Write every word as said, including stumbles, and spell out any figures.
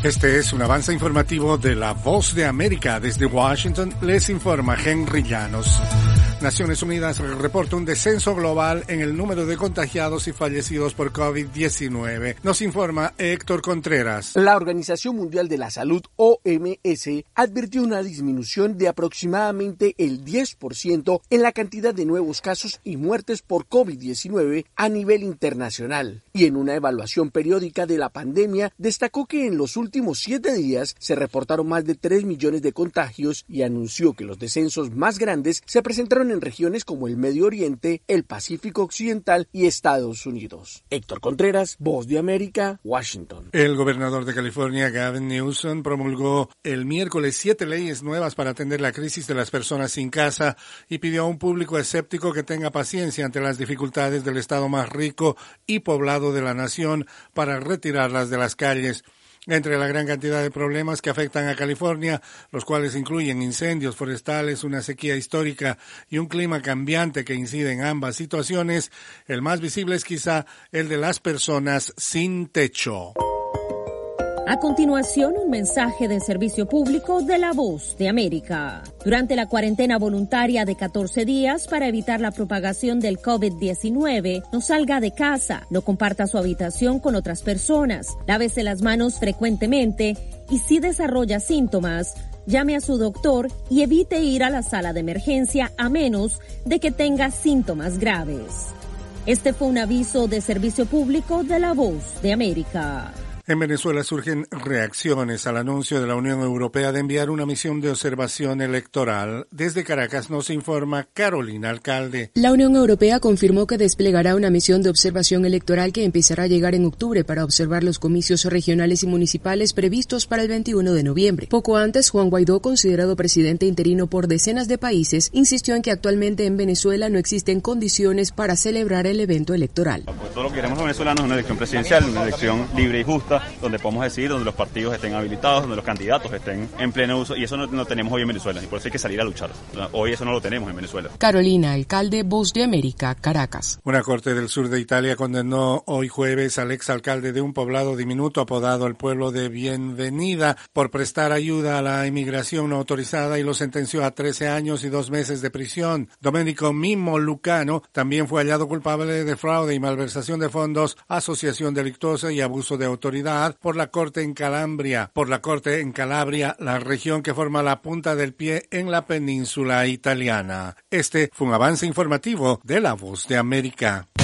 Este es un avance informativo de La Voz de América. Desde Washington les informa Henry Llanos. Naciones Unidas reporta un descenso global en el número de contagiados y fallecidos por COVID diecinueve. Nos informa Héctor Contreras. La Organización Mundial de la Salud, O M S, advirtió una disminución de aproximadamente el diez por ciento en la cantidad de nuevos casos y muertes por COVID diecinueve a nivel internacional. Y en una evaluación periódica de la pandemia, destacó que en los últimos siete días se reportaron más de tres millones de contagios y anunció que los descensos más grandes se presentaron en regiones como el Medio Oriente, el Pacífico Occidental y Estados Unidos. Héctor Contreras, Voz de América, Washington. El gobernador de California, Gavin Newsom, promulgó el miércoles siete leyes nuevas para atender la crisis de las personas sin casa y pidió a un público escéptico que tenga paciencia ante las dificultades del estado más rico y poblado de la nación para retirarlas de las calles. Entre la gran cantidad de problemas que afectan a California, los cuales incluyen incendios forestales, una sequía histórica y un clima cambiante que incide en ambas situaciones, el más visible es quizá el de las personas sin techo. A continuación, un mensaje de servicio público de La Voz de América. Durante la cuarentena voluntaria de catorce días para evitar la propagación del COVID diecinueve, no salga de casa, no comparta su habitación con otras personas, lávese las manos frecuentemente y si desarrolla síntomas, llame a su doctor y evite ir a la sala de emergencia a menos de que tenga síntomas graves. Este fue un aviso de servicio público de La Voz de América. En Venezuela surgen reacciones al anuncio de la Unión Europea de enviar una misión de observación electoral. Desde Caracas nos informa Carolina Alcalde. La Unión Europea confirmó que desplegará una misión de observación electoral que empezará a llegar en octubre para observar los comicios regionales y municipales previstos para el veintiuno de noviembre. Poco antes, Juan Guaidó, considerado presidente interino por decenas de países, insistió en que actualmente en Venezuela no existen condiciones para celebrar el evento electoral. Pues todo lo que queremos los venezolanos es una elección presidencial, una elección libre y justa, donde podemos decidir, donde los partidos estén habilitados, donde los candidatos estén en pleno uso, y eso no, no tenemos hoy en Venezuela, y por eso hay que salir a luchar. Hoy eso no lo tenemos en Venezuela. Carolina Alcalde, Voz de América, Caracas. Una corte del sur de Italia condenó hoy jueves al exalcalde de un poblado diminuto apodado el pueblo de Bienvenida por prestar ayuda a la inmigración no autorizada y lo sentenció a trece años y dos meses de prisión. Domenico Mimmo Lucano también fue hallado culpable de fraude y malversación de fondos, asociación delictuosa y abuso de autoridad por la Corte en Calabria, por la Corte en Calabria, la región que forma la punta del pie en la península italiana. Este fue un avance informativo de La Voz de América.